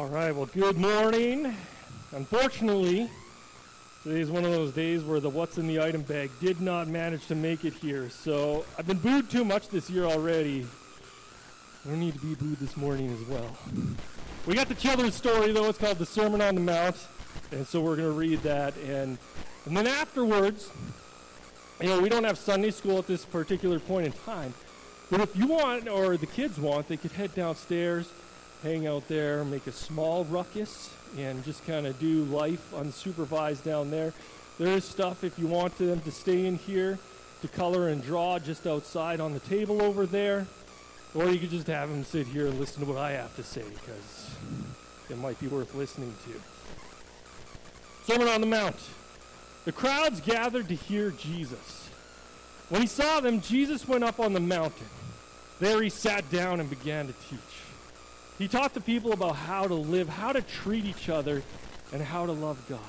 right, well, good morning. Unfortunately, today is one of those days where the what's in the item bag did not manage to make it here. So I've been booed too much this year already. I don't need to be booed this morning as well. We got the children's story, though. It's called The Sermon on the Mount. And so we're going to read that. And then afterwards, we don't have Sunday school at this particular point in time. But if you want, or the kids want, they could head downstairs, hang out there, make a small ruckus, and just kind of do life unsupervised down there. There is stuff if you want them to stay in here to color and draw just outside on the table over there. Or you could just have them sit here and listen to what I have to say, because it might be worth listening to. Sermon on the Mount. The crowds gathered to hear Jesus. When he saw them, Jesus went up on the mountain. There he sat down and began to teach. He taught the people about how to live, how to treat each other, and how to love God.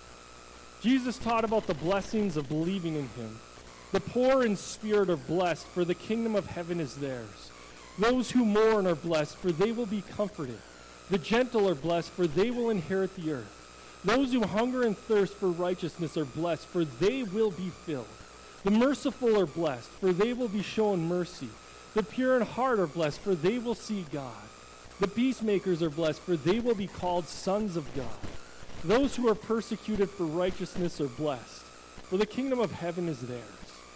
Jesus taught about the blessings of believing in him. The poor in spirit are blessed, for the kingdom of heaven is theirs. Those who mourn are blessed, for they will be comforted. The gentle are blessed, for they will inherit the earth. Those who hunger and thirst for righteousness are blessed, for they will be filled. The merciful are blessed, for they will be shown mercy. The pure in heart are blessed, for they will see God. The peacemakers are blessed, for they will be called sons of God. Those who are persecuted for righteousness are blessed, for the kingdom of heaven is theirs.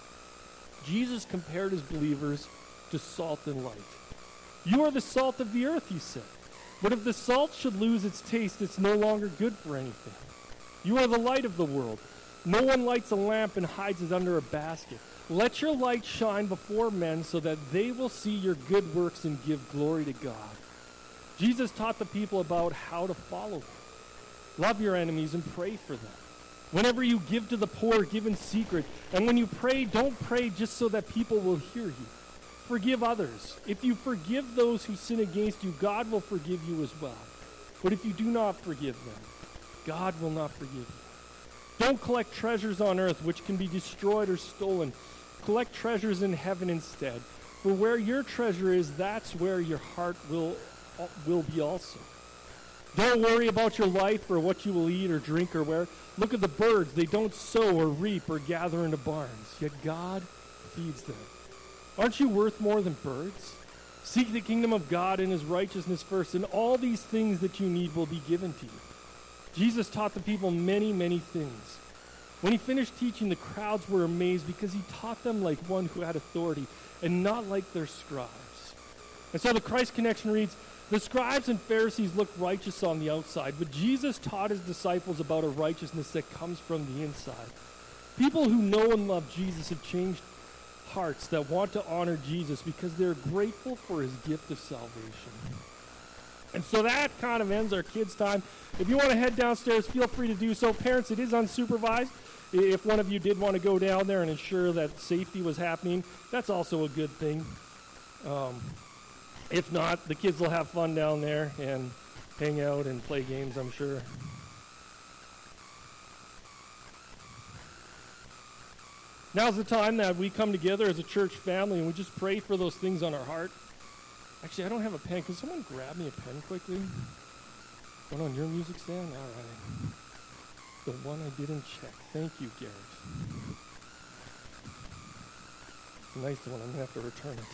Jesus compared his believers to salt and light. You are the salt of the earth, he said. But if the salt should lose its taste, it's no longer good for anything. You are the light of the world. No one lights a lamp and hides it under a basket. Let your light shine before men so that they will see your good works and give glory to God. Jesus taught the people about how to follow him. Love your enemies and pray for them. Whenever you give to the poor, give in secret. And when you pray, don't pray just so that people will hear you. Forgive others. If you forgive those who sin against you, God will forgive you as well. But if you do not forgive them, God will not forgive you. Don't collect treasures on earth which can be destroyed or stolen. Collect treasures in heaven instead. For where your treasure is, that's where your heart will be also. Don't worry about your life or what you will eat or drink or wear. Look at the birds. They don't sow or reap or gather into barns, yet God feeds them. Aren't you worth more than birds? Seek the kingdom of God and his righteousness first, and all these things that you need will be given to you. Jesus taught the people many, many things. When he finished teaching, the crowds were amazed because he taught them like one who had authority and not like their scribes. And so the Christ Connection reads, the scribes and Pharisees looked righteous on the outside, but Jesus taught his disciples about a righteousness that comes from the inside. People who know and love Jesus have changed hearts that want to honor Jesus because they're grateful for his gift of salvation. And so that kind of ends our kids' time. If you want to head downstairs, feel free to do so. Parents, it is unsupervised. If one of you did want to go down there and ensure that safety was happening, that's also a good thing. If not, the kids will have fun down there and hang out and play games, I'm sure. Now's the time that we come together as a church family and we just pray for those things on our heart. Actually, I don't have a pen. Can someone grab me a pen quickly? One on your music stand? All right. The one I didn't check. Thank you, Garrett. It's a nice one. I'm going to have to return it.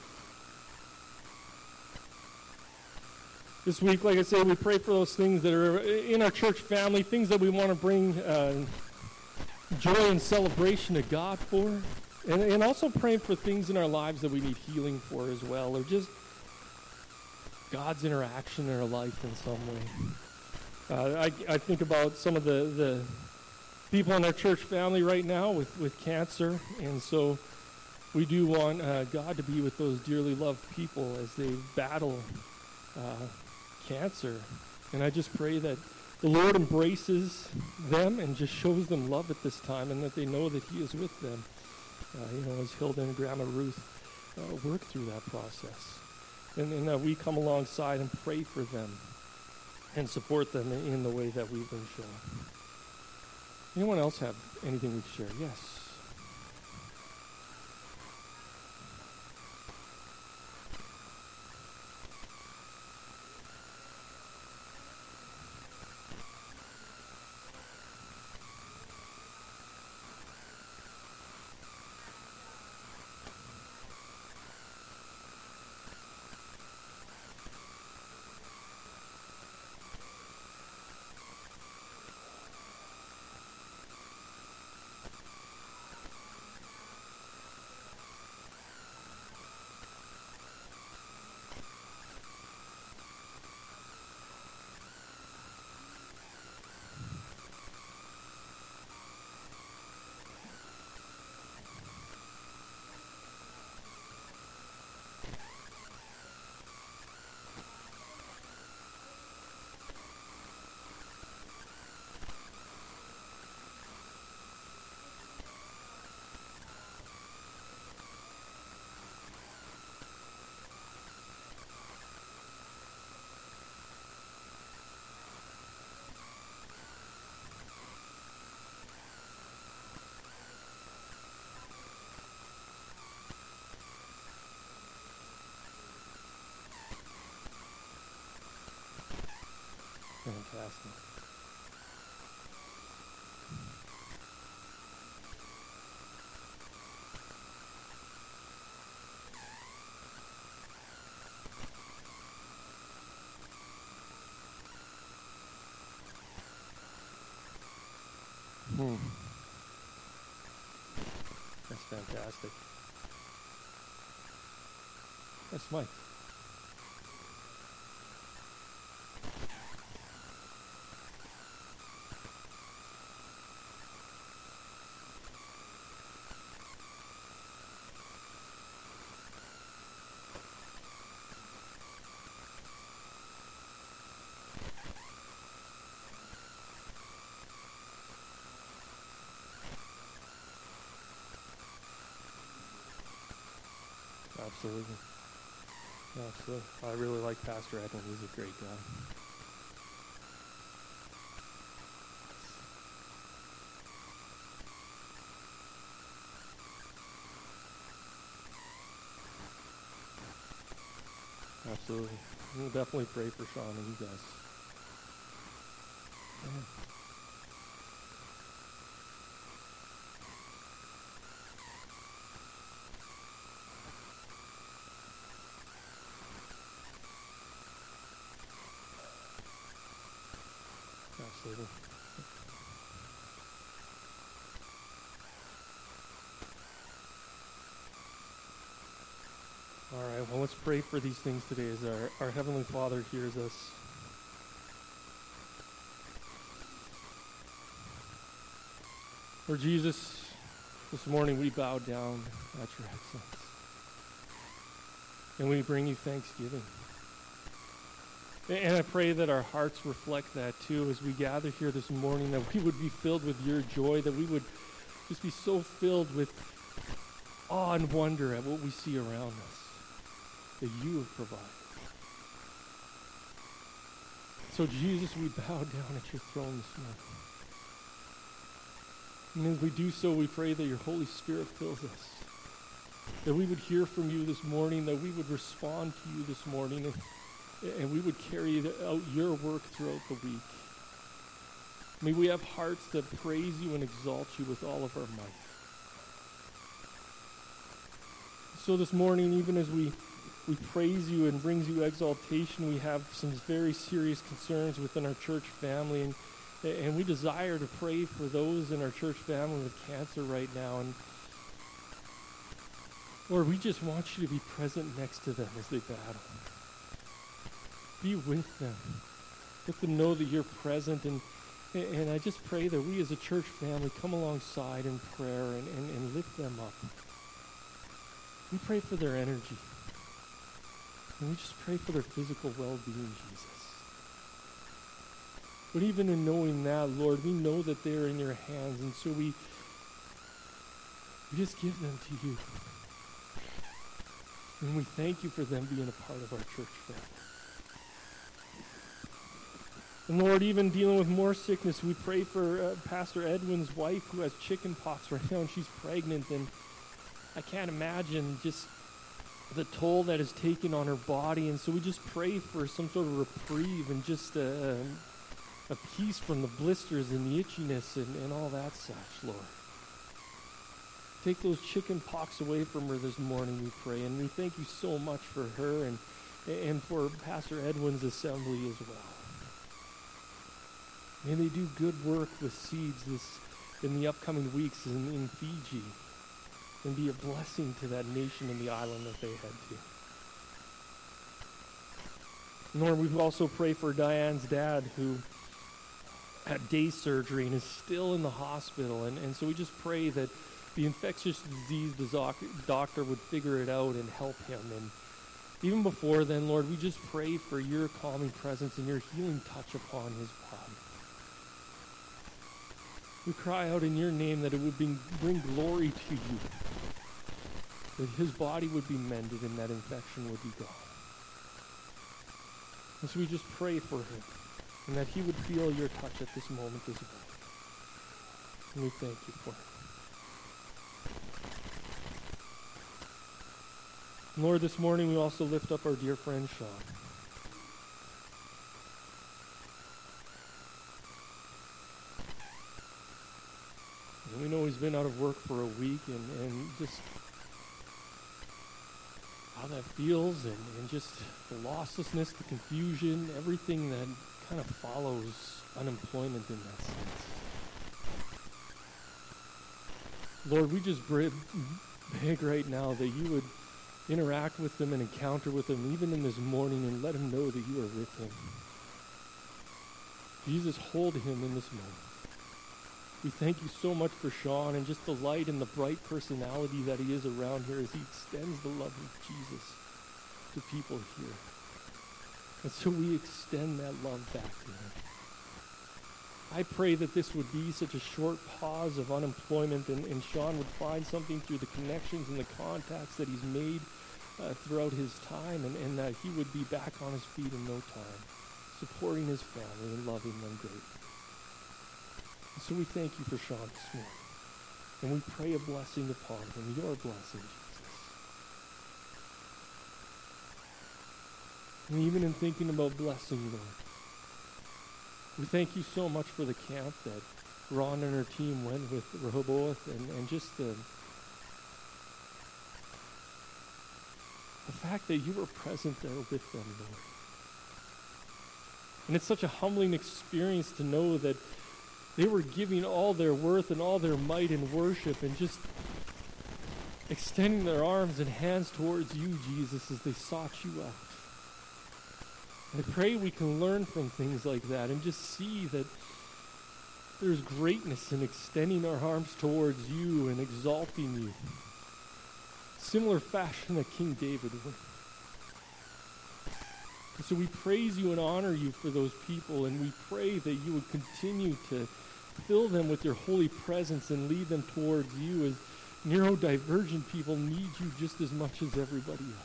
This week, like I say, we pray for those things that are in our church family, things that we want to bring joy and celebration to God for, and also praying for things in our lives that we need healing for as well, or just God's interaction in our life in some way. I think about some of the people in our church family right now with cancer, and so we do want God to be with those dearly loved people as they battle cancer. And I just pray that the Lord embraces them and just shows them love at this time, and that they know that he is with them. As Hilda and Grandma Ruth work through that process. And that we come alongside and pray for them and support them in the way that we've been shown. Anyone else have anything to share? Yes. fantastic. That's fantastic. That's Mike. Absolutely. Absolutely. I really like Pastor Edwin. He's a great guy. Absolutely. We'll definitely pray for Sean and you guys. Yeah. Absolutely. All right, well, let's pray for these things today as our Heavenly Father hears us. Lord Jesus, this morning we bow down at your excellence. And we bring you thanksgiving. And I pray that our hearts reflect that too as we gather here this morning, that we would be filled with your joy, that we would just be so filled with awe and wonder at what we see around us, that you have provided. So Jesus, we bow down at your throne this morning. And as we do so, we pray that your Holy Spirit fills us, that we would hear from you this morning, that we would respond to you this morning, and we would carry out your work throughout the week. May we have hearts that praise you and exalt you with all of our might. So this morning, even as we praise you and brings you exaltation, we have some very serious concerns within our church family, and we desire to pray for those in our church family with cancer right now. And Lord, we just want you to be present next to them as they battle. Be with them. Let them know that you're present. And I just pray that we as a church family come alongside in prayer and lift them up. We pray for their energy. And we just pray for their physical well-being, Jesus. But even in knowing that, Lord, we know that they're in your hands. And so we just give them to you. And we thank you for them being a part of our church family. And Lord, even dealing with more sickness, we pray for Pastor Edwin's wife who has chicken pox right now and she's pregnant. And I can't imagine just the toll that is taken on her body. And so we just pray for some sort of reprieve and just a peace from the blisters and the itchiness and all that such, Lord. Take those chicken pox away from her this morning, we pray. And we thank you so much for her and for Pastor Edwin's assembly as well. May they do good work with seeds in the upcoming weeks in Fiji and be a blessing to that nation and the island that they head to. Lord, we also pray for Diane's dad who had day surgery and is still in the hospital. And so we just pray that the infectious disease doctor would figure it out and help him. And even before then, Lord, we just pray for your calming presence and your healing touch upon his body. We cry out in your name that it would bring glory to you, that his body would be mended and that infection would be gone. And so we just pray for him and that he would feel your touch at this moment as well. And we thank you for it. Lord, this morning we also lift up our dear friend Sean. And we know he's been out of work for a week, and just how that feels, and just the losslessness, the confusion, everything that kind of follows unemployment in that sense. Lord, we just beg right now that you would interact with them and encounter with them even in this morning, and let him know that you are with him. Jesus, hold him in this moment. We thank you so much for Sean and just the light and the bright personality that he is around here as he extends the love of Jesus to people here. And so we extend that love back to him. I pray that this would be such a short pause of unemployment, and Sean would find something through the connections and the contacts that he's made throughout his time, and that he would be back on his feet in no time, supporting his family and loving them greatly. And so we thank you for Sean this morning, and we pray a blessing upon him, your blessing, Jesus. And even in thinking about blessing, Lord, we thank you so much for the camp that Ron and her team went with Rehoboth, and just the fact that you were present there with them, Lord. And it's such a humbling experience to know that they were giving all their worth and all their might in worship, and just extending their arms and hands towards you, Jesus, as they sought you out. I pray we can learn from things like that and just see that there's greatness in extending our arms towards you and exalting you. Similar fashion that King David would. And so we praise you and honor you for those people, and we pray that you would continue to fill them with your holy presence and lead them towards you, as neurodivergent people need you just as much as everybody else.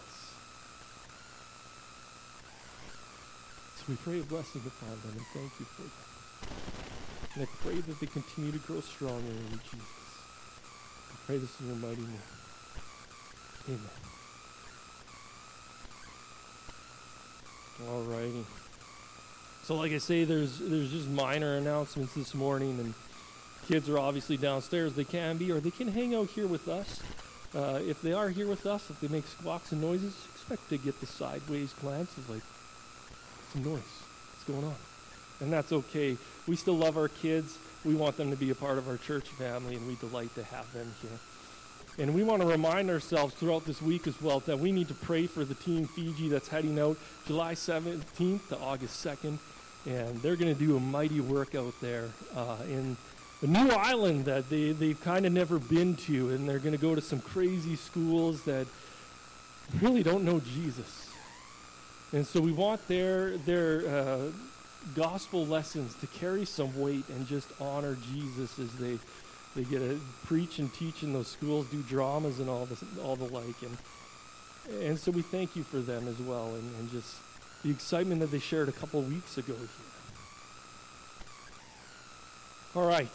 So we pray a blessing upon them and thank you for them. And I pray that they continue to grow stronger in you, Jesus. I pray this in your mighty name. Amen. All righty. So like I say, there's just minor announcements this morning, and kids are obviously downstairs. They can be, or they can hang out here with us. If they are here with us, if they make squawks and noises, expect to get the sideways glance of like, some noise. What's going on? And that's okay. We still love our kids. We want them to be a part of our church family, and we delight to have them here. And we want to remind ourselves throughout this week as well that we need to pray for the Team Fiji that's heading out July 17th to August 2nd. And they're going to do a mighty work out there in a new island that they've kind of never been to. And they're going to go to some crazy schools that really don't know Jesus. And so we want their gospel lessons to carry some weight and just honor Jesus as they get to preach and teach in those schools, do dramas and all the like. And so we thank you for them as well, and just the excitement that they shared a couple of weeks ago here. All right.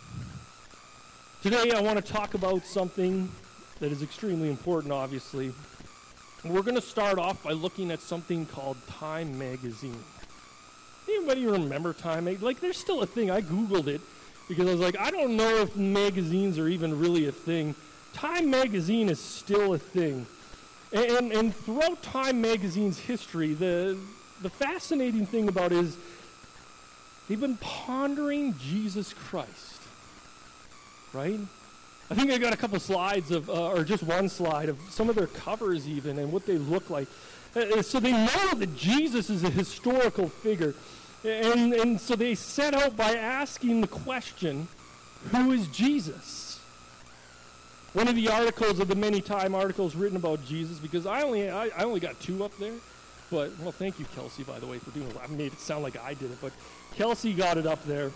Today I want to talk about something that is extremely important, obviously. We're going to start off by looking at something called Time Magazine. Anybody remember Time Magazine? Like, there's still a thing. I Googled it because I was like, I don't know if magazines are even really a thing. Time Magazine is still a thing. And throughout Time Magazine's history, the fascinating thing about it is they've been pondering Jesus Christ, right? I think I got a couple slides of, or just one slide of some of their covers even and what they look like. So they know that Jesus is a historical figure. And so they set out by asking the question, who is Jesus? One of the articles of the many Time articles written about Jesus, because I only got two up there, but, well, thank you, Kelsey, by the way, for doing it. I made it sound like I did it, but Kelsey got it up there.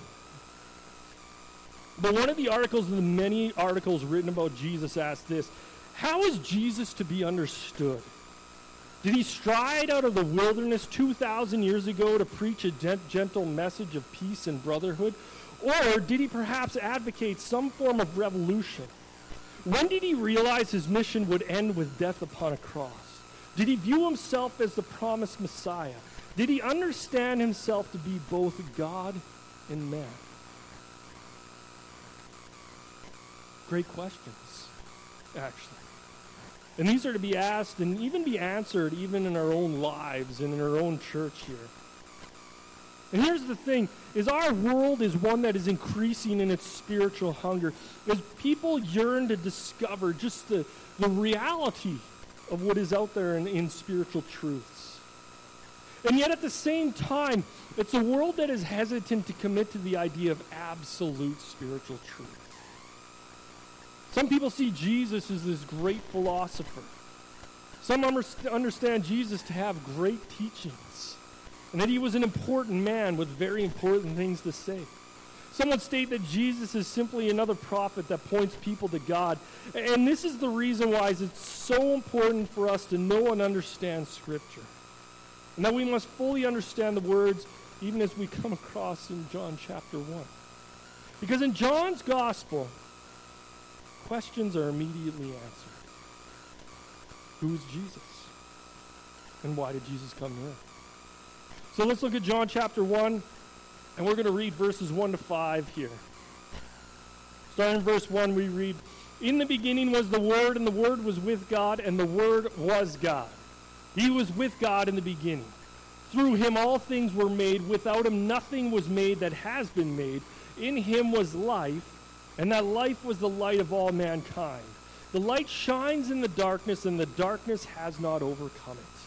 But one of the articles of the many articles written about Jesus asked this: how is Jesus to be understood? Did he stride out of the wilderness 2,000 years ago to preach a gentle message of peace and brotherhood? Or did he perhaps advocate some form of revolution? When did he realize his mission would end with death upon a cross? Did he view himself as the promised Messiah? Did he understand himself to be both God and man? great questions, actually. And these are to be asked and even be answered even in our own lives and in our own church here. And here's the thing, is our world is one that is increasing in its spiritual hunger. As people yearn to discover just the reality of what is out there in spiritual truths. And yet at the same time, it's a world that is hesitant to commit to the idea of absolute spiritual truth. Some people see Jesus as this great philosopher. Some understand Jesus to have great teachings, and that he was an important man with very important things to say. Some would state that Jesus is simply another prophet that points people to God. And this is the reason why it's so important for us to know and understand Scripture. And that we must fully understand the words even as we come across in John chapter 1. Because in John's gospel, questions are immediately answered. Who is Jesus? And why did Jesus come to earth? So let's look at John chapter 1, and we're going to read verses 1 to 5 here. Starting in verse 1, we read, "In the beginning was the Word, and the Word was with God, and the Word was God. He was with God in the beginning. Through him all things were made. Without him nothing was made that has been made. In him was life, and that life was the light of all mankind. The light shines in the darkness, and the darkness has not overcome it."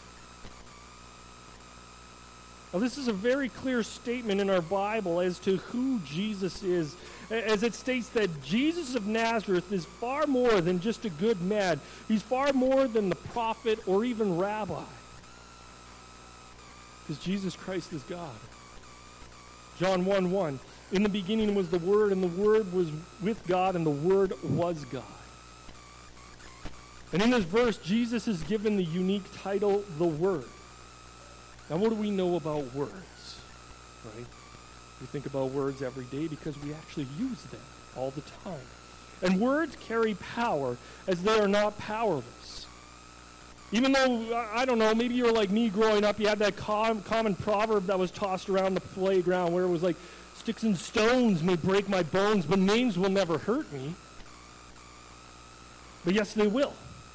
Now, this is a very clear statement in our Bible as to who Jesus is, as it states that Jesus of Nazareth is far more than just a good man. He's far more than the prophet or even rabbi, because Jesus Christ is God. John 1:1, "In the beginning was the Word, and the Word was with God, and the Word was God." And in this verse, Jesus is given the unique title, the Word. Now, what do we know about words, right? We think about words every day because we actually use them all the time. And words carry power, as they are not powerless. Even though, I don't know, maybe you're like me growing up, you had that common proverb that was tossed around the playground where it was like, "Sticks and stones may break my bones, but names will never hurt me." But yes, they will.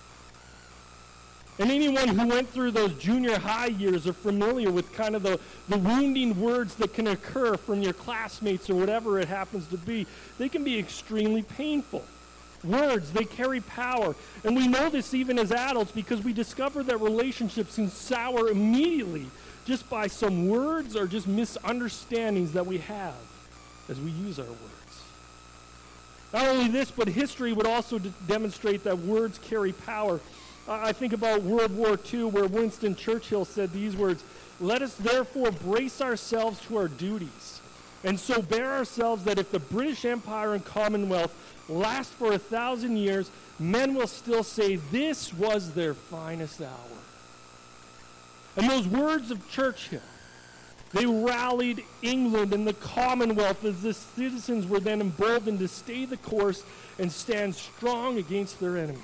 And anyone who went through those junior high years are familiar with kind of the wounding words that can occur from your classmates or whatever it happens to be. They can be extremely painful. Words, they carry power. And we know this even as adults because we discover that relationships can sour immediately just by some words or just misunderstandings that we have as we use our words. Not only this, but history would also demonstrate that words carry power. I think about World War II, where Winston Churchill said these words, "Let us therefore brace ourselves to our duties, and so bear ourselves that if the British Empire and Commonwealth last for 1,000 years, men will still say this was their finest hour." And those words of Churchill, they rallied England and the Commonwealth as the citizens were then emboldened to stay the course and stand strong against their enemies.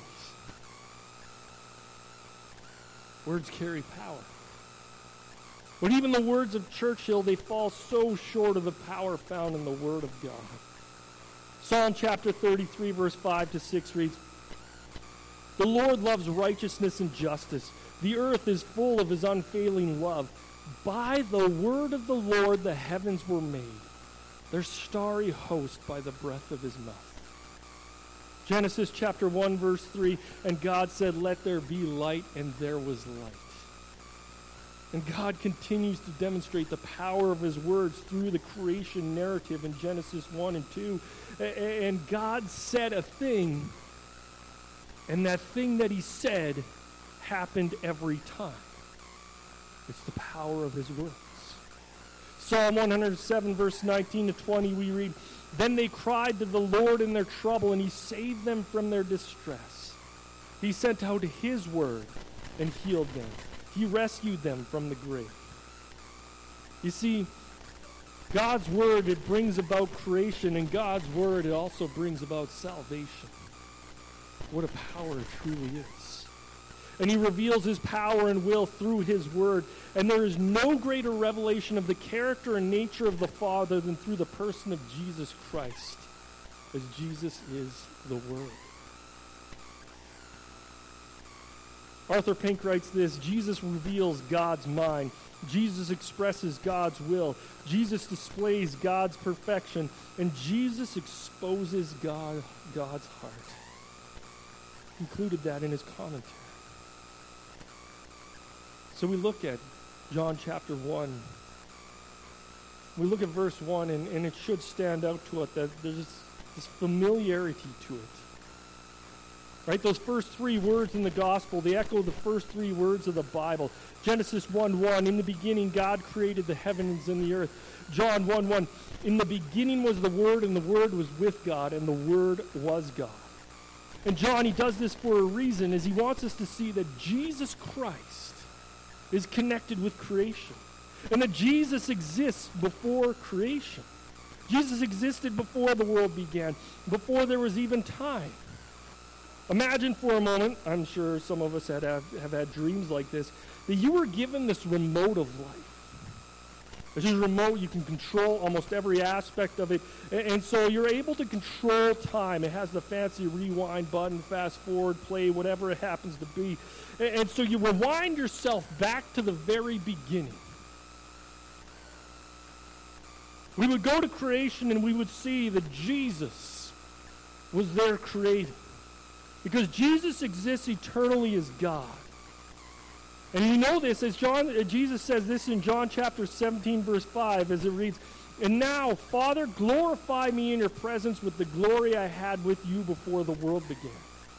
Words carry power. But even the words of Churchill, they fall so short of the power found in the Word of God. Psalm chapter 33, verse 5 to 6 reads, "The Lord loves righteousness and justice. The earth is full of his unfailing love. By the word of the Lord the heavens were made, their starry host by the breath of his mouth." Genesis chapter 1, verse 3, "And God said, let there be light, and there was light." And God continues to demonstrate the power of his words through the creation narrative in Genesis 1 and 2. And God said a thing, and that thing that he said happened every time. It's the power of his words. Psalm 107, verse 19 to 20, we read, "Then they cried to the Lord in their trouble, and he saved them from their distress. He sent out his word and healed them. He rescued them from the grave." You see, God's word, it brings about creation, and God's word, it also brings about salvation. What a power it truly is. And he reveals his power and will through his word. And there is no greater revelation of the character and nature of the Father than through the person of Jesus Christ. as Jesus is the Word. Arthur Pink writes this: Jesus reveals God's mind. Jesus expresses God's will. Jesus displays God's perfection. And Jesus exposes God's heart. He included that in his commentary. So we look at John chapter 1. We look at verse 1, and it should stand out to us that there's this familiarity to it. Right? Those first three words in the gospel, they echo the first three words of the Bible. Genesis 1:1, in the beginning God created the heavens and the earth. John 1:1, in the beginning was the Word, and the Word was with God, and the Word was God. And John, he does this for a reason, is he wants us to see that Jesus Christ is connected with creation. And that Jesus exists before creation. Jesus existed before the world began, before there was even time. Imagine for a moment, I'm sure some of us have had dreams like this, that you were given this remote of life. This is remote, you can control almost every aspect of it, and so you're able to control time. It has the fancy rewind button, fast forward, play, whatever it happens to be. And so you rewind yourself back to the very beginning. We would go to creation and we would see that Jesus was there created. Because Jesus exists eternally as God. And you know this as Jesus says this in John chapter 17, verse 5, as it reads, and now, Father, glorify me in your presence with the glory I had with you before the world began.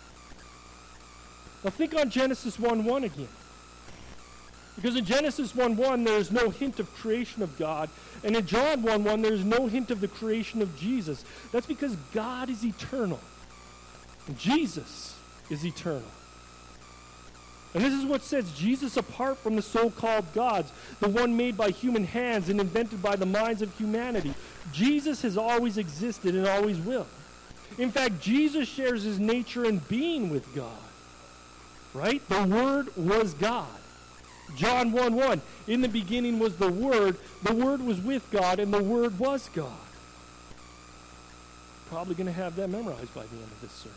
Now think on Genesis 1:1 again. Because in Genesis 1:1, there's no hint of creation of God. And in John 1:1, there's no hint of the creation of Jesus. That's because God is eternal. And Jesus is eternal. And this is what sets Jesus apart from the so-called gods, the one made by human hands and invented by the minds of humanity. Jesus has always existed and always will. In fact, Jesus shares his nature and being with God. Right? The Word was God. John 1:1, in the beginning was the Word was with God, and the Word was God. Probably going to have that memorized by the end of this sermon.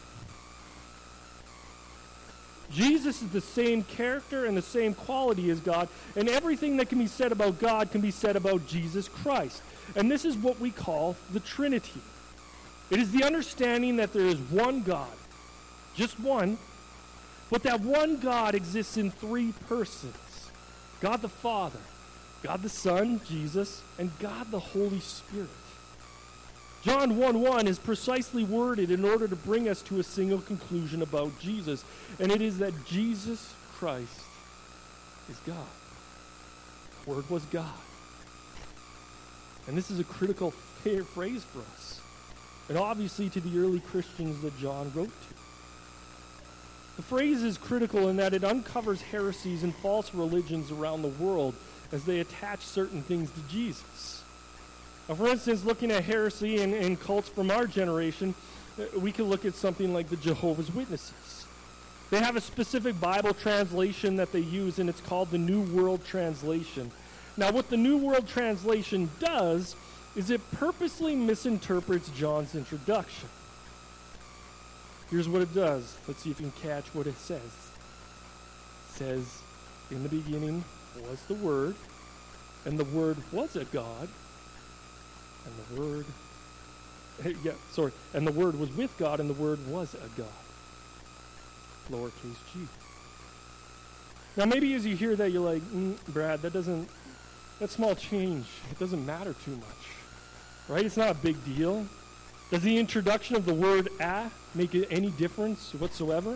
Jesus is the same character and the same quality as God, and everything that can be said about God can be said about Jesus Christ. And this is what we call the Trinity. It is the understanding that there is one God, just one, but that one God exists in three persons. God the Father, God the Son, Jesus, and God the Holy Spirit. John 1:1 is precisely worded in order to bring us to a single conclusion about Jesus, and it is that Jesus Christ is God. The Word was God. And this is a critical phrase for us, and obviously to the early Christians that John wrote to. The phrase is critical in that it uncovers heresies and false religions around the world as they attach certain things to Jesus. Now, for instance, looking at heresy and cults from our generation, we can look at something like the Jehovah's Witnesses. They have a specific Bible translation that they use, and it's called the New World Translation. Now, what the New World Translation does is it purposely misinterprets John's introduction. Here's what it does. Let's see if you can catch what it says. It says, in the beginning was the Word, and the Word was a God, and the Word, and the Word was with God, and the Word was a God. Lowercase g. Now maybe as you hear that, you're like, Brad, that small change, it doesn't matter too much. Right? It's not a big deal. Does the introduction of the word make any difference whatsoever?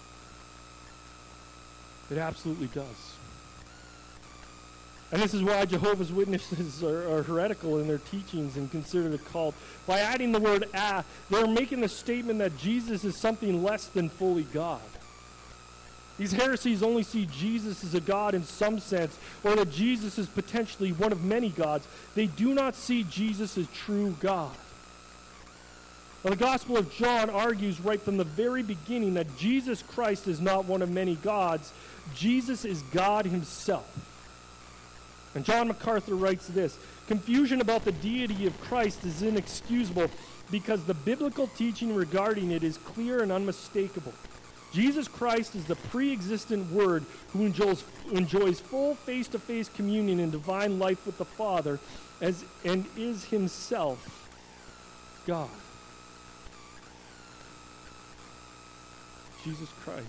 It absolutely does. And this is why Jehovah's Witnesses are heretical in their teachings and considered a cult. By adding the word they're making the statement that Jesus is something less than fully God. These heresies only see Jesus as a God in some sense, or that Jesus is potentially one of many gods. They do not see Jesus as true God. Now, the Gospel of John argues right from the very beginning that Jesus Christ is not one of many gods. Jesus is God himself. And John MacArthur writes this: confusion about the deity of Christ is inexcusable, because the biblical teaching regarding it is clear and unmistakable. Jesus Christ is the pre-existent Word who enjoys full face-to-face communion and divine life with the Father and is himself God. Jesus Christ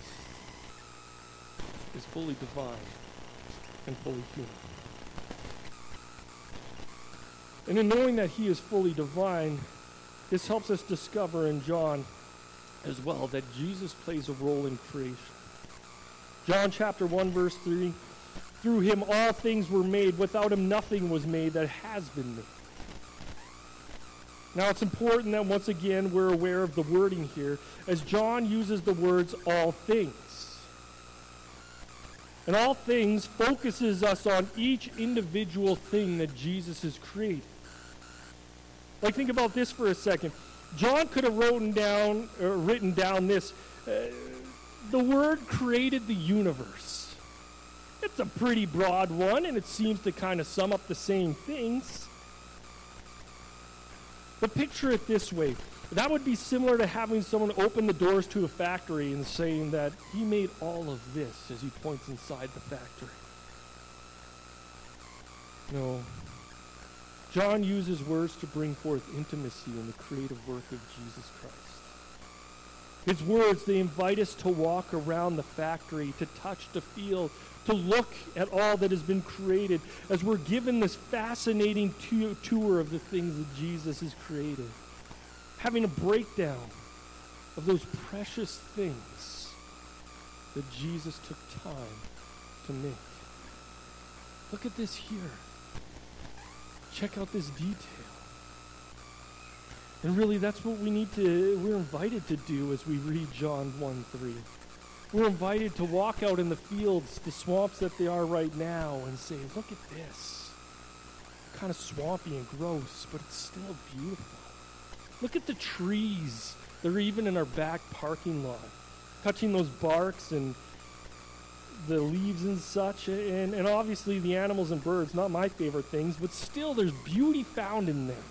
is fully divine and fully human. And in knowing that he is fully divine, this helps us discover in John as well that Jesus plays a role in creation. John chapter 1 verse 3, through him all things were made, without him nothing was made that has been made. Now it's important that once again we're aware of the wording here, as John uses the words all things. And all things focuses us on each individual thing that Jesus has created. Like, think about this for a second. John could have written down this. The Word created the universe. It's a pretty broad one, and it seems to kind of sum up the same things. But picture it this way. That would be similar to having someone open the doors to a factory and saying that he made all of this as he points inside the factory. No. John uses words to bring forth intimacy in the creative work of Jesus Christ. His words, they invite us to walk around the factory, to touch, to feel, to look at all that has been created as we're given this fascinating tour of the things that Jesus has created. Having a breakdown of those precious things that Jesus took time to make. Look at this here. Check out this detail. And really, that's what we're invited to do as we read John 1:3. We're invited to walk out in the fields, the swamps that they are right now, and say, look at this. Kind of swampy and gross, but it's still beautiful. Look at the trees. They're even in our back parking lot. Touching those barks and the leaves and such, and obviously the animals and birds, not my favorite things, but still there's beauty found in them.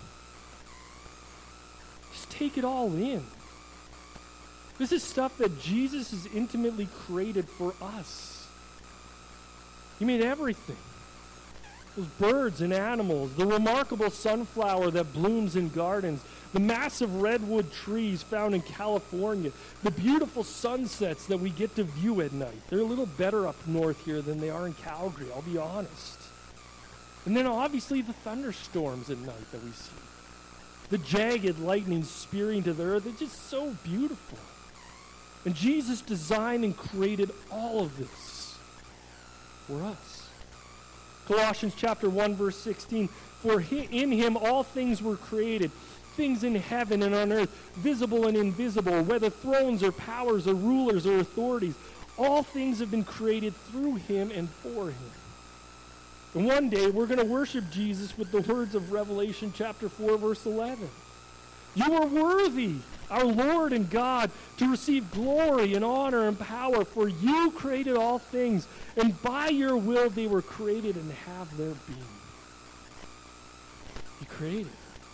Just take it all in. This is stuff that Jesus has intimately created for us. He made everything. Those birds and animals, the remarkable sunflower that blooms in gardens, the massive redwood trees found in California, the beautiful sunsets that we get to view at night. They're a little better up north here than they are in Calgary, I'll be honest. And then obviously the thunderstorms at night that we see. The jagged lightning spearing to the earth, it's just so beautiful. And Jesus designed and created all of this for us. Colossians chapter 1 verse 16, for in him all things were created, things in heaven and on earth, visible and invisible, whether thrones or powers or rulers or authorities. All things have been created through him and for him. And one day we're going to worship Jesus with the words of Revelation chapter 4 verse 11. You are worthy, our Lord and God, to receive glory and honor and power, for you created all things, and by your will they were created and have their being. You created.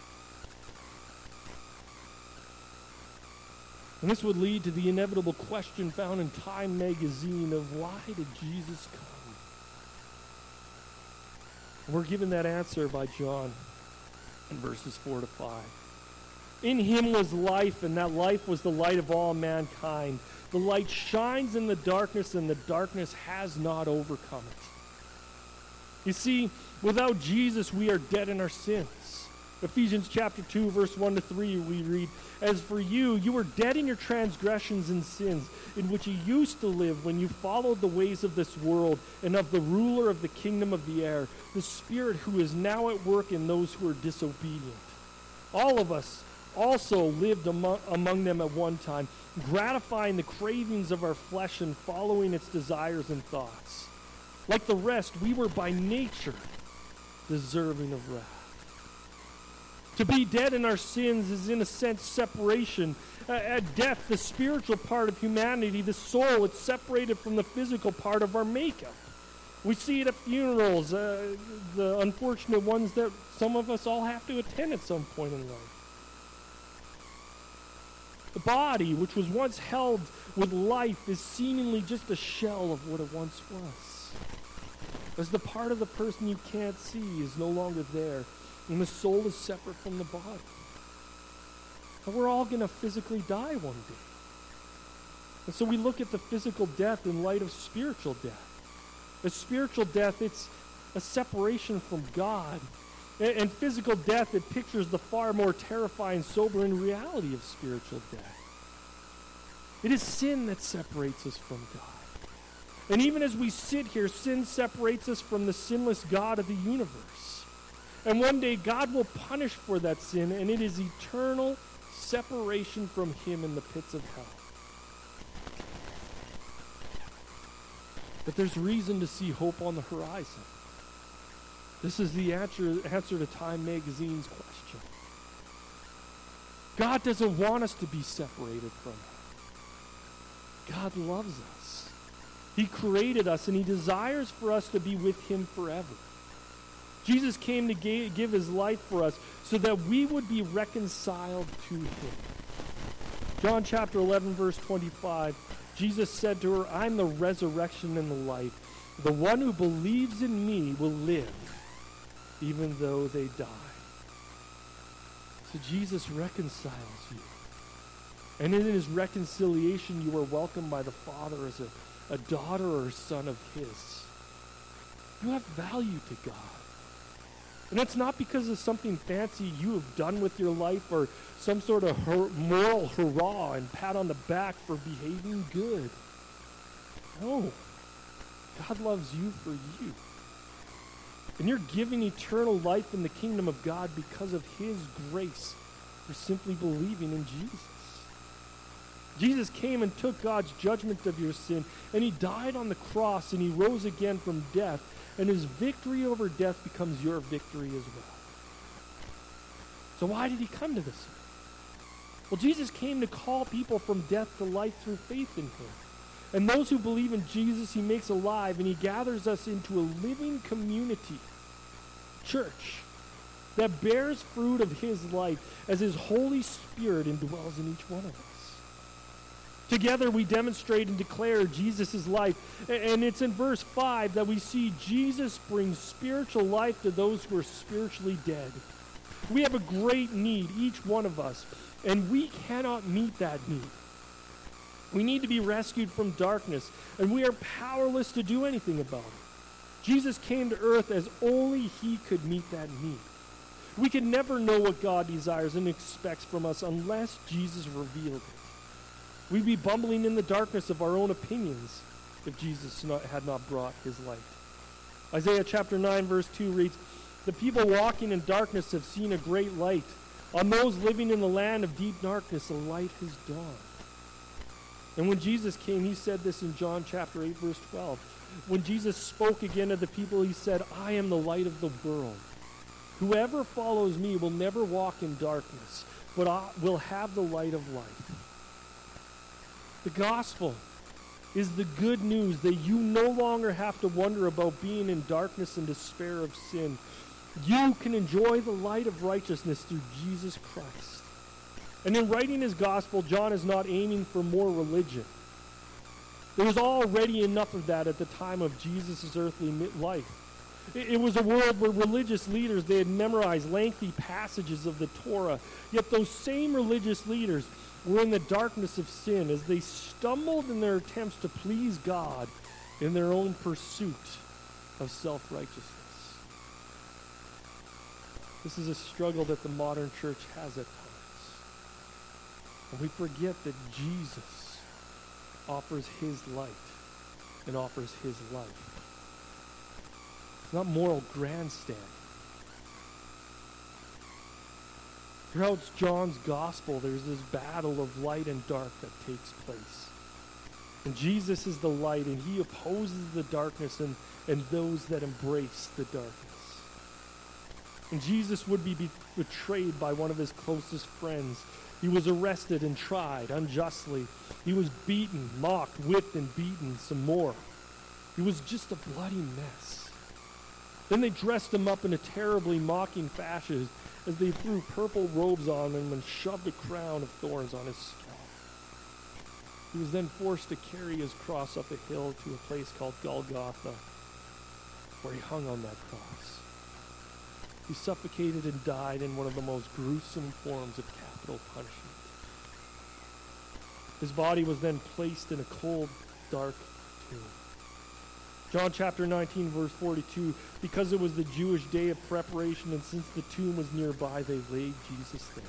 And this would lead to the inevitable question found in Time magazine of why did Jesus come? And we're given that answer by John in verses 4 to 5. In him was life, and that life was the light of all mankind. The light shines in the darkness, and the darkness has not overcome it. You see, without Jesus, we are dead in our sins. Ephesians chapter 2, verse 1 to 3, we read, as for you, you were dead in your transgressions and sins, in which you used to live when you followed the ways of this world and of the ruler of the kingdom of the air, the Spirit who is now at work in those who are disobedient. All of us also lived among them at one time, gratifying the cravings of our flesh and following its desires and thoughts. Like the rest, we were by nature deserving of wrath. To be dead in our sins is in a sense separation. At death, the spiritual part of humanity, the soul, it's separated from the physical part of our makeup. We see it at funerals, the unfortunate ones that some of us all have to attend at some point in life. The body, which was once held with life, is seemingly just a shell of what it once was. As the part of the person you can't see is no longer there, and the soul is separate from the body. But we're all going to physically die one day. And so we look at the physical death in light of spiritual death. The spiritual death, it's a separation from God. And physical death, it pictures the far more terrifying, sobering reality of spiritual death. It is sin that separates us from God. And even as we sit here, sin separates us from the sinless God of the universe. And one day God will punish for that sin, and it is eternal separation from him in the pits of hell. But there's reason to see hope on the horizon. This is the answer to Time Magazine's question. God doesn't want us to be separated from him. God loves us. He created us, and he desires for us to be with him forever. Jesus came to give his life for us so that we would be reconciled to him. John chapter 11, verse 25, Jesus said to her, I'm the resurrection and the life. The one who believes in me will live, even though they die. So Jesus reconciles you. And in his reconciliation, you are welcomed by the Father as a daughter or son of his. You have value to God. And it's not because of something fancy you have done with your life or some sort of moral hurrah and pat on the back for behaving good. No. God loves you for you. And you're given eternal life in the kingdom of God because of his grace for simply believing in Jesus. Jesus came and took God's judgment of your sin, and he died on the cross, and he rose again from death, and his victory over death becomes your victory as well. So why did he come to this earth? Well, Jesus came to call people from death to life through faith in him. And those who believe in Jesus, he makes alive, and he gathers us into a living community, church, that bears fruit of his life as his Holy Spirit indwells in each one of us. Together we demonstrate and declare Jesus' life. And it's in verse 5 that we see Jesus brings spiritual life to those who are spiritually dead. We have a great need, each one of us, and we cannot meet that need. We need to be rescued from darkness, and we are powerless to do anything about it. Jesus came to earth as only he could meet that need. We can never know what God desires and expects from us unless Jesus revealed it. We'd be bumbling in the darkness of our own opinions if Jesus had not brought his light. Isaiah chapter 9 verse 2 reads, the people walking in darkness have seen a great light. On those living in the land of deep darkness, a light has dawned. And when Jesus came, he said this in John chapter 8 verse 12. When Jesus spoke again to the people, he said, I am the light of the world. Whoever follows me will never walk in darkness, but will have the light of life. The gospel is the good news that you no longer have to wonder about being in darkness and despair of sin. You can enjoy the light of righteousness through Jesus Christ. And in writing his gospel, John is not aiming for more religion. There was already enough of that at the time of Jesus' earthly life. It was a world where religious leaders, they had memorized lengthy passages of the Torah, yet those same religious leaders were in the darkness of sin as they stumbled in their attempts to please God in their own pursuit of self-righteousness. This is a struggle that the modern church has at times. And we forget that Jesus offers his light and offers his life. It's not moral grandstanding. Throughout John's gospel, there's this battle of light and dark that takes place. And Jesus is the light, and he opposes the darkness and those that embrace the darkness. And Jesus would be betrayed by one of his closest friends. He was arrested and tried unjustly. He was beaten, mocked, whipped, and beaten some more. He was just a bloody mess. Then they dressed him up in a terribly mocking fashion as they threw purple robes on him and shoved a crown of thorns on his scalp. He was then forced to carry his cross up a hill to a place called Golgotha, where he hung on that cross. He suffocated and died in one of the most gruesome forms of capital punishment. His body was then placed in a cold, dark tomb. John chapter 19, verse 42, because it was the Jewish day of preparation, and since the tomb was nearby, they laid Jesus there.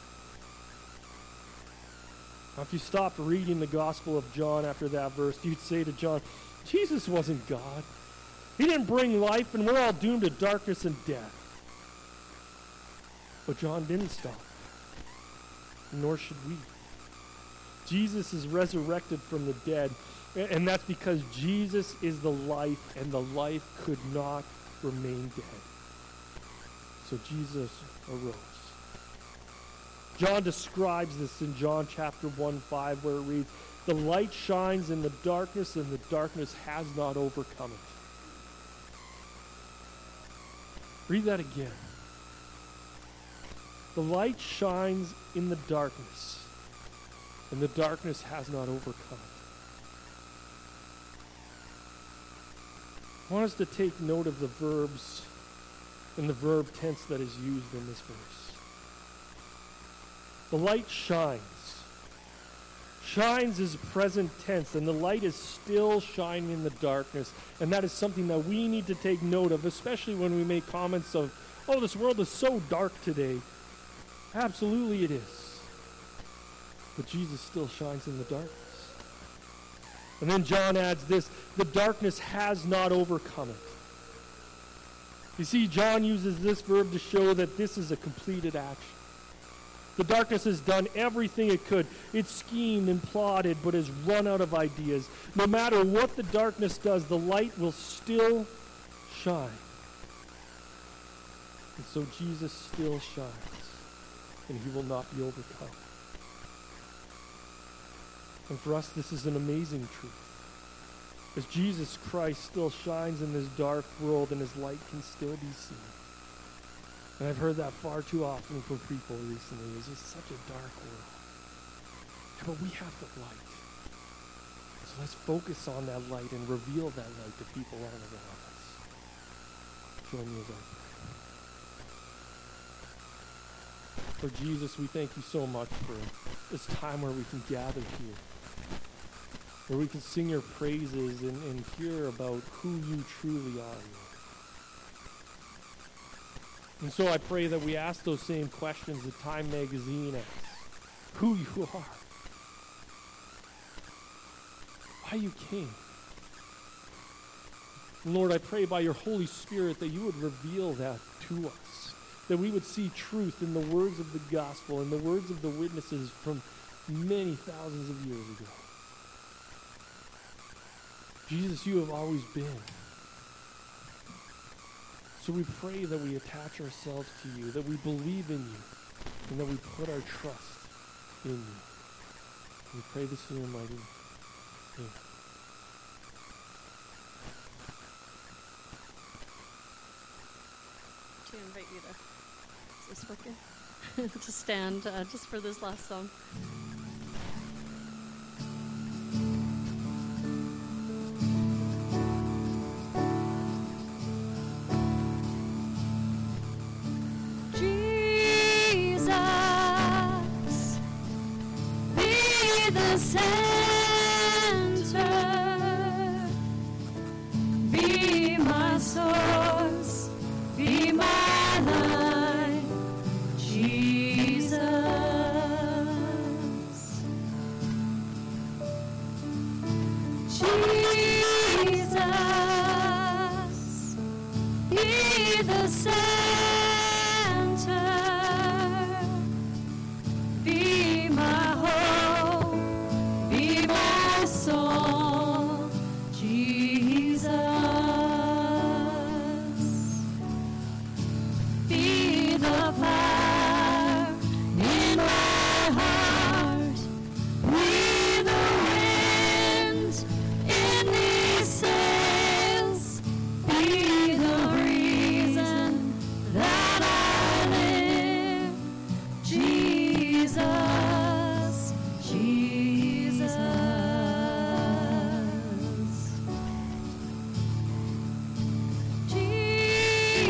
Now, if you stopped reading the Gospel of John after that verse, you'd say to John, Jesus wasn't God. He didn't bring life, and we're all doomed to darkness and death. But John didn't stop, nor should we. Jesus is resurrected from the dead, and that's because Jesus is the life, and the life could not remain dead. So Jesus arose. John describes this in John chapter 1:5, where it reads, "The light shines in the darkness, and the darkness has not overcome it." Read that again. The light shines in the darkness, and the darkness has not overcome it. I want us to take note of the verbs and the verb tense that is used in this verse. The light shines. Shines is present tense, and the light is still shining in the darkness. And that is something that we need to take note of, especially when we make comments of, oh, this world is so dark today. Absolutely it is. But Jesus still shines in the darkness. And then John adds this, the darkness has not overcome it. You see, John uses this verb to show that this is a completed action. The darkness has done everything it could. It's schemed and plotted, but has run out of ideas. No matter what the darkness does, the light will still shine. And so Jesus still shines, and he will not be overcome. And for us, this is an amazing truth. As Jesus Christ still shines in this dark world, and his light can still be seen. And I've heard that far too often from people recently. It's just such a dark world. Yeah, but we have the light. So let's focus on that light and reveal that light to people all around us. Join me as I pray. Lord Jesus, we thank you so much for this time where we can gather here, where we can sing your praises and hear about who you truly are, Lord. And so I pray that we ask those same questions that Time Magazine asks. Who you are. Why you came. And Lord, I pray by your Holy Spirit that you would reveal that to us. That we would see truth in the words of the gospel and the words of the witnesses from many thousands of years ago. Jesus, you have always been. So we pray that we attach ourselves to you, that we believe in you, and that we put our trust in you. We pray this in your mighty name. To invite you to, is this working? To stand just for this last song.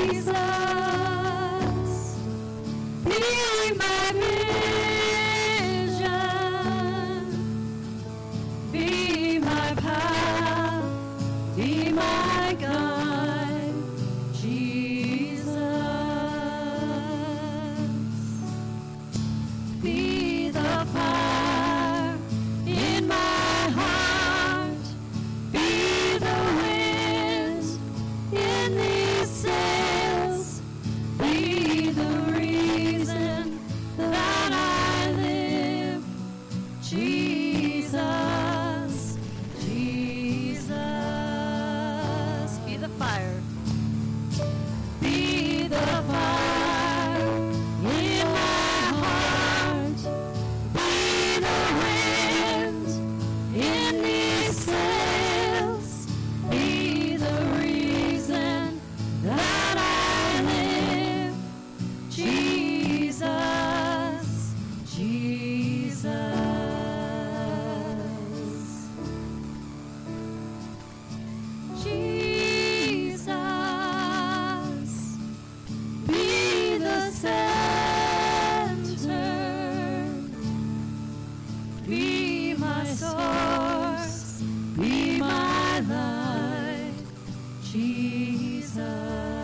be my vision, be my path, be my guide, Jesus. Be the fire in my heart, be the wind in these sails, be the reason that I live, Jesus, Jesus. Be the fire. Be the fire in my heart, be the wind in these sails, be the reason that I live, Jesus, Jesus. Jesus, be the center, be my source, be my light, Jesus.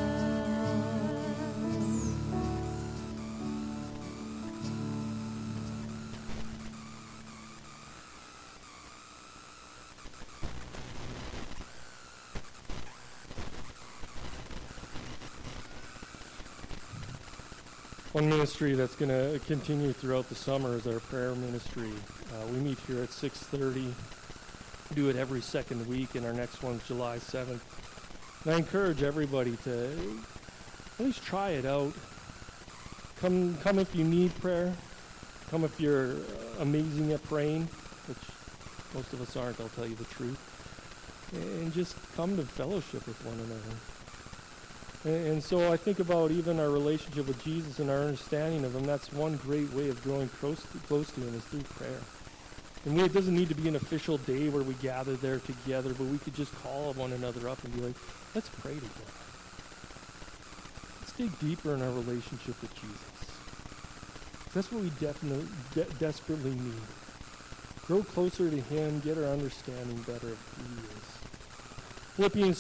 One ministry that's going to continue throughout the summer is our prayer ministry. We meet here at 6:30. Do it every second week, and our next one's July 7th. And I encourage everybody to at least try it out. Come if you need prayer. Come if you're amazing at praying, which most of us aren't, I'll tell you the truth. And just come to fellowship with one another. And so I think about even our relationship with Jesus and our understanding of him. That's one great way of growing close to him is through prayer. And it doesn't need to be an official day where we gather there together, but we could just call one another up and be like, let's pray together. Let's dig deeper in our relationship with Jesus. That's what we definitely desperately need. Grow closer to him, get our understanding better of who he is. Philippians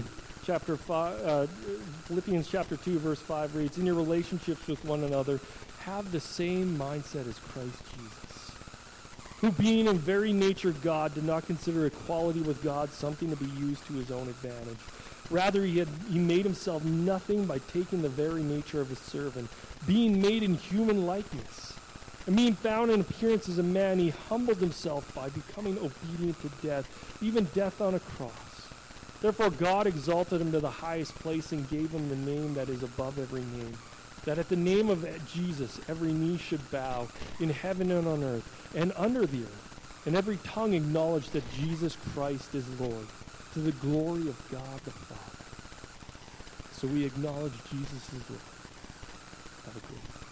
chapter 2, verse 5 reads, in your relationships with one another, have the same mindset as Christ Jesus, who being in very nature God, did not consider equality with God something to be used to his own advantage. Rather, he made himself nothing by taking the very nature of a servant, being made in human likeness. And being found in appearance as a man, he humbled himself by becoming obedient to death, even death on a cross. Therefore God exalted him to the highest place and gave him the name that is above every name, that at the name of Jesus every knee should bow in heaven and on earth and under the earth, and every tongue acknowledge that Jesus Christ is Lord, to the glory of God the Father. So we acknowledge Jesus is Lord. Have a great day.